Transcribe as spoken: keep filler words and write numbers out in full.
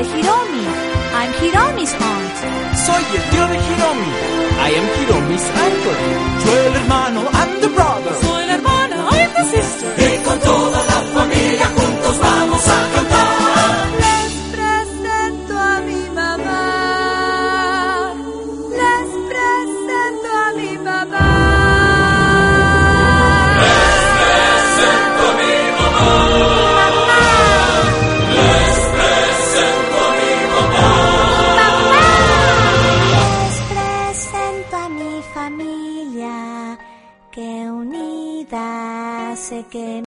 Hiromi. I'm Hiromi's aunt. Soy el tío de Hiromi. I am Hiromi's uncle. Yo el hermano and the brother.